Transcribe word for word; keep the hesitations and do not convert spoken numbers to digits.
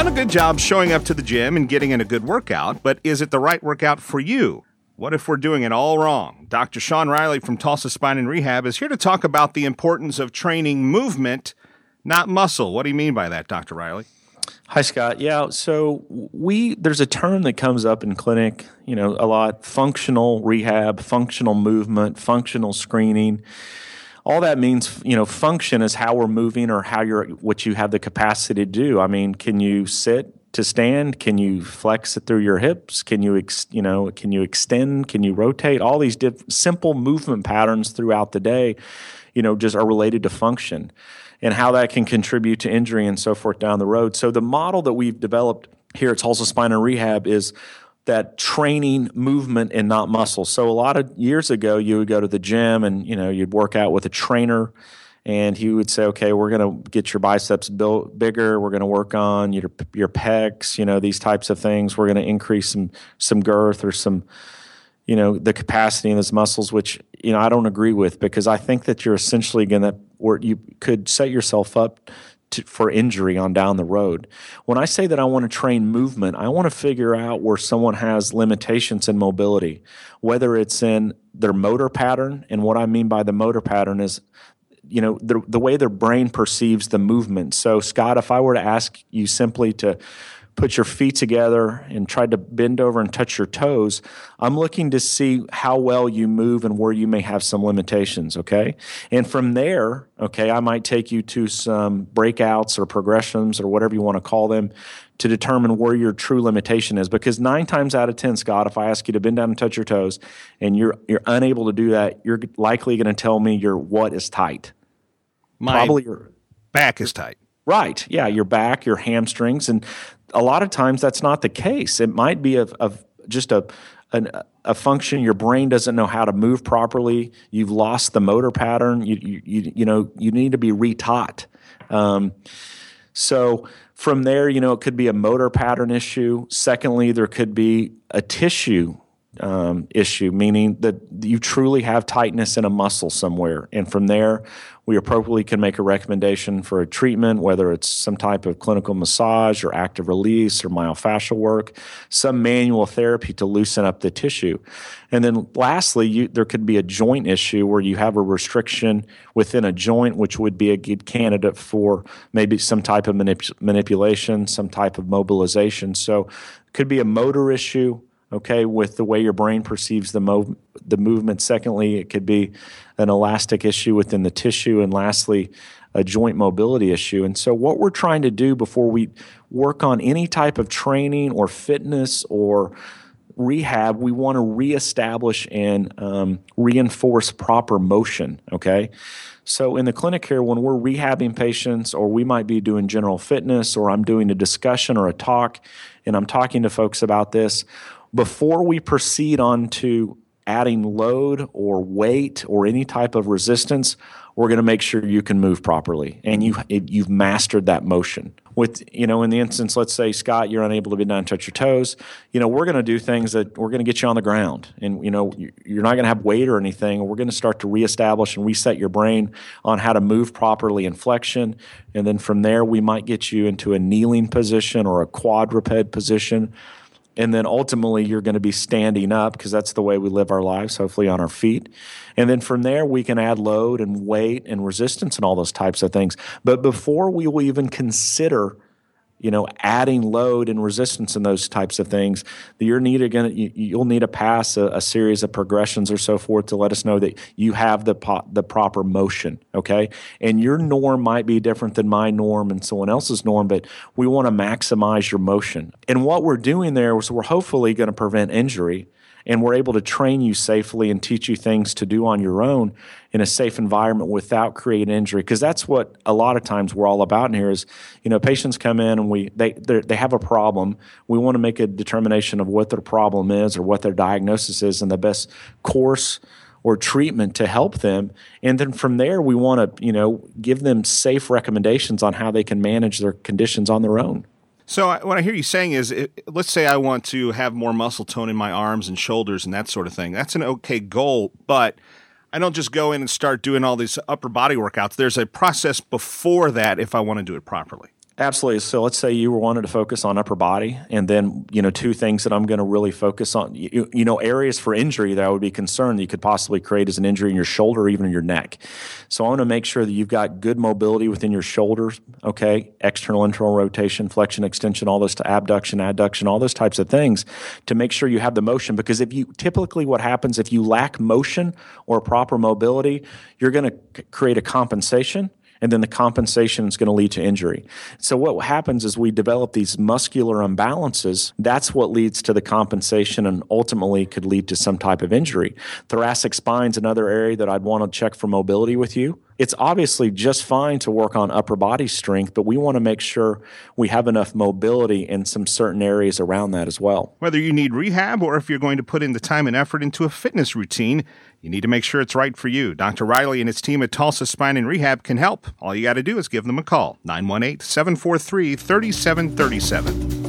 done a good job showing up to the gym and getting in a good workout, but is it the right workout for you? What if we're doing it all wrong? Doctor Sean Riley from Tulsa Spine and Rehab is here to talk about the importance of training movement, not muscle. What do you mean by that, Doctor Riley? Hi, Scott. Yeah, so we there's a term that comes up in clinic, you know, a lot: functional rehab, functional movement, functional screening. All that means, you know, function is how we're moving or how you're what you have the capacity to do. I mean, can you sit to stand? Can you flex it through your hips? Can you, ex, you know, can you extend? Can you rotate? All these diff- simple movement patterns throughout the day, you know, just are related to function and how that can contribute to injury and so forth down the road. So the model that we've developed here at Tulsa Spine and Rehab is that training movement and not muscle. So a lot of years ago, you would go to the gym and, you know, you'd work out with a trainer, and he would say, okay, we're going to get your biceps built bigger. We're going to work on your your pecs, you know, these types of things. We're going to increase some some girth or some, you know, the capacity in those muscles, which, you know, I don't agree with, because I think that you're essentially going to, or you could set yourself up to, for injury on down the road. When I say that I want to train movement, I want to figure out where someone has limitations in mobility, whether it's in their motor pattern. And what I mean by the motor pattern is, you know, the, the way their brain perceives the movement. So, Scott, if I were to ask you simply to put your feet together and try to bend over and touch your toes, I'm looking to see how well you move and where you may have some limitations, okay? And from there, okay, I might take you to some breakouts or progressions or whatever you want to call them to determine where your true limitation is. Because nine times out of ten, Scott, if I ask you to bend down and touch your toes and you're you're unable to do that, you're likely going to tell me your what is tight. My Probably your back is tight. Right. Yeah, your back, your hamstrings, and a lot of times that's not the case. It might be of, of just a an, a function. Your brain doesn't know how to move properly. You've lost the motor pattern. You you you, you know you need to be retaught. Um, so from there, you know, it could be a motor pattern issue. Secondly, there could be a tissue um, issue, meaning that you truly have tightness in a muscle somewhere, and from there, we appropriately can make a recommendation for a treatment, whether it's some type of clinical massage or active release or myofascial work, some manual therapy to loosen up the tissue. And then lastly, you, there could be a joint issue where you have a restriction within a joint, which would be a good candidate for maybe some type of manip- manipulation, some type of mobilization. So it could be a motor issue, okay, with the way your brain perceives the mov- the movement. Secondly, it could be an elastic issue within the tissue. And lastly, a joint mobility issue. And so what we're trying to do before we work on any type of training or fitness or rehab, we want to reestablish and um, reinforce proper motion, okay? So in the clinic here, when we're rehabbing patients, or we might be doing general fitness, or I'm doing a discussion or a talk, and I'm talking to folks about this, before we proceed on to adding load or weight or any type of resistance, we're going to make sure you can move properly and you you've mastered that motion. With, you know, in the instance, let's say, Scott, you're unable to bend down and touch your toes, you know, we're going to do things that we're going to get you on the ground, and, you know, you're not going to have weight or anything. We're going to start to reestablish and reset your brain on how to move properly in flexion, and then from there we might get you into a kneeling position or a quadruped position. And then ultimately you're going to be standing up, because that's the way we live our lives, hopefully on our feet. And then from there we can add load and weight and resistance and all those types of things. But before we will even consider, you know, adding load and resistance and those types of things, you're needed gonna, you, you'll need to pass a, a series of progressions or so forth to let us know that you have the po- the proper motion, okay? And your norm might be different than my norm and someone else's norm, but we want to maximize your motion. And what we're doing there is we're hopefully going to prevent injury, and we're able to train you safely and teach you things to do on your own in a safe environment without creating injury. Because that's what a lot of times we're all about in here is, you know, patients come in and we they they have a problem. We want to make a determination of what their problem is or what their diagnosis is and the best course or treatment to help them. And then from there, we want to, you know, give them safe recommendations on how they can manage their conditions on their own. So what I hear you saying is, it, let's say I want to have more muscle tone in my arms and shoulders and that sort of thing. That's an okay goal, but I don't just go in and start doing all these upper body workouts. There's a process before that if I want to do it properly. Absolutely. So let's say you wanted to focus on upper body, and then, you know, two things that I'm going to really focus on, you, you know, areas for injury that I would be concerned that you could possibly create as an injury in your shoulder or even in your neck. So I want to make sure that you've got good mobility within your shoulders, okay, external, internal rotation, flexion, extension, all this to abduction, adduction, all those types of things to make sure you have the motion. Because if you, typically what happens if you lack motion or proper mobility, you're going to c- create a compensation. And then the compensation is going to lead to injury. So what happens is we develop these muscular imbalances. That's what leads to the compensation and ultimately could lead to some type of injury. Thoracic spine's another area that I'd want to check for mobility with you. It's obviously just fine to work on upper body strength, but we want to make sure we have enough mobility in some certain areas around that as well. Whether you need rehab or if you're going to put in the time and effort into a fitness routine, you need to make sure it's right for you. Doctor Riley and his team at Tulsa Spine and Rehab can help. All you got to do is give them a call, nine one eight, seven four three, three seven three seven.